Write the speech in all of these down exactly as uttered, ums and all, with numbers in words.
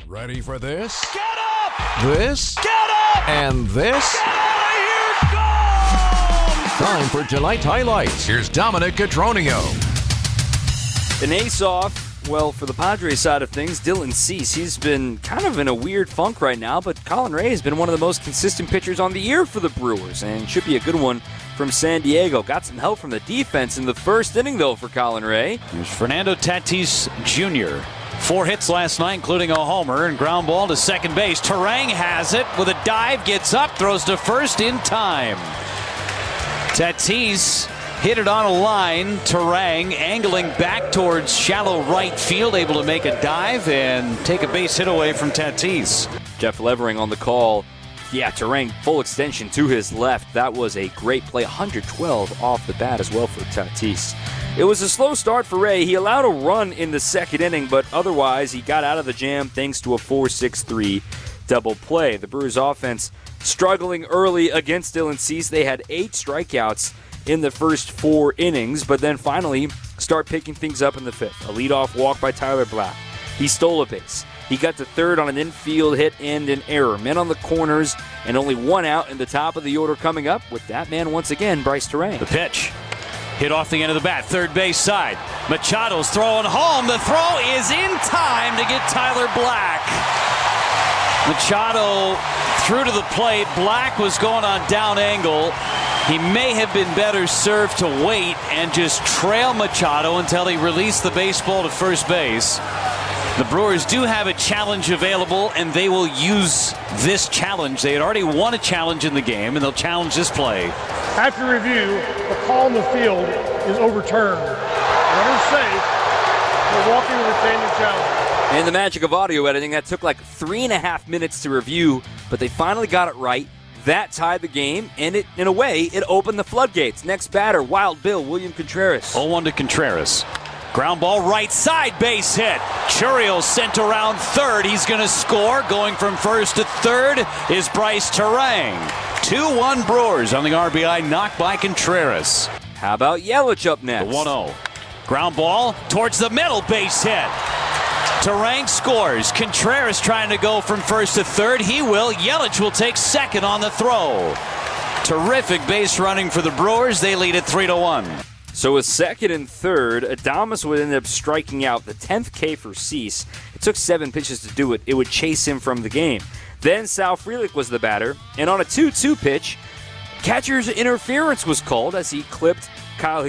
Ready for this? Get up! This? Get up! And this? Get out of here! Go! Time for tonight's highlights. Here's Dominic Cotroneo. An ace-off, well, for the Padres side of things, Dylan Cease, he's been kind of in a weird funk right now, but Colin Ray has been one of the most consistent pitchers on the year for the Brewers, and should be a good one from San Diego. Got some help from the defense in the first inning, though, for Colin Ray. Here's Fernando Tatis Junior Four hits last night, including a homer, and ground ball to second base. Turang has it with a dive, gets up, throws to first in time. Tatis hit it on a line. Turang angling back towards shallow right field, able to make a dive and take a base hit away from Tatis. Jeff Levering on the call. Yeah, Turang full extension to his left. That was a great play. one hundred twelve off the bat as well for Tatis. It was a slow start for Ray. He allowed a run in the second inning, but otherwise he got out of the jam thanks to a four six three double play. The Brewers offense struggling early against Dylan Cease. They had eight strikeouts in the first four innings, but then finally start picking things up in the fifth. A leadoff walk by Tyler Black. He stole a base. He got to third on an infield hit and an error. Men on the corners and only one out in the top of the order coming up with that man once again, Bryce Turang. The pitch. Hit off the end of the bat, third base side. Machado's throwing home. The throw is in time to get Tyler Black. Machado threw to the plate. Black was going on down angle. He may have been better served to wait and just trail Machado until he released the baseball to first base. The Brewers do have a challenge available, and they will use this challenge. They had already won a challenge in the game, and they'll challenge this play. After review, the call in the field is overturned. Runner safe. Milwaukee will retain the challenge. And the magic of audio editing, that took like three and a half minutes to review, but they finally got it right. That tied the game, and it, in a way, it opened the floodgates. Next batter, Wild Bill, William Contreras. oh one to Contreras. Ground ball right side, base hit. Churiel sent around third. He's going to score. Going from first to third is Bryce Turang. two one Brewers on the R B I knock by Contreras. How about Yelich up next? The one oh. Ground ball towards the middle, base hit. Turang scores. Contreras trying to go from first to third. He will. Yelich will take second on the throw. Terrific base running for the Brewers. They lead it three to one. So with second and third, Adames would end up striking out. The tenth K for Cease. It took seven pitches to do it. It would chase him from the game. Then Sal Frelick was the batter, and on a two two pitch, catcher's interference was called as he clipped Kyle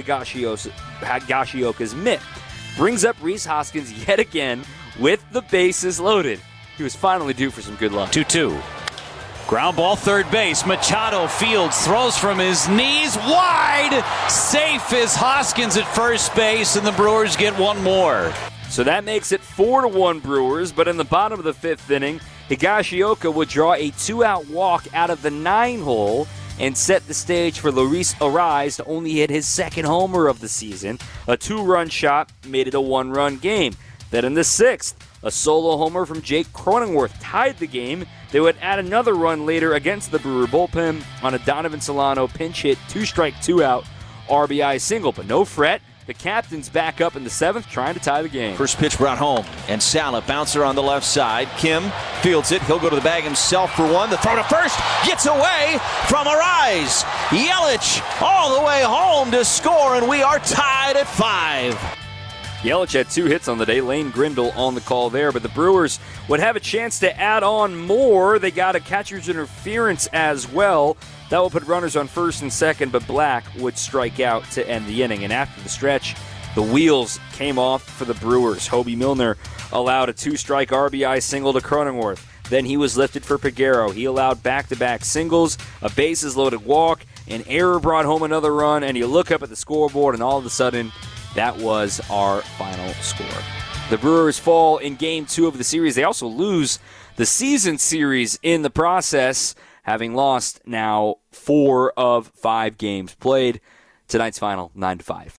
Higashioka's mitt. Brings up Rhys Hoskins yet again with the bases loaded. He was finally due for some good luck. two two. Ground ball, third base. Machado fields, throws from his knees, wide. Safe is Hoskins at first base, and the Brewers get one more. So that makes it four to one Brewers, but in the bottom of the fifth inning, Higashioka would draw a two-out walk out of the nine-hole and set the stage for Luis Arraez to only hit his second homer of the season. A two-run shot made it a one-run game. Then in the sixth, a solo homer from Jake Cronenworth tied the game. They would add another run later against the Brewer bullpen on a Donovan Solano pinch hit, two-strike, two-out R B I single. But no fret. The captain's back up in the seventh, trying to tie the game. First pitch brought home, and Sala, bouncer on the left side. Kim fields it. He'll go to the bag himself for one. The throw to first gets away from Arraez. Yelich all the way home to score, and we are tied at five. Yelich had two hits on the day. Lane Grindle on the call there, but the Brewers would have a chance to add on more. They got a catcher's interference as well. That will put runners on first and second, but Black would strike out to end the inning. And after the stretch, the wheels came off for the Brewers. Hobie Milner allowed a two-strike R B I single to Cronenworth. Then he was lifted for Peguero. He allowed back-to-back singles, a bases-loaded walk, an error brought home another run, and you look up at the scoreboard, and all of a sudden, that was our final score. The Brewers fall in game two of the series. They also lose the season series in the process, having lost now four of five games played. Tonight's final, nine to five.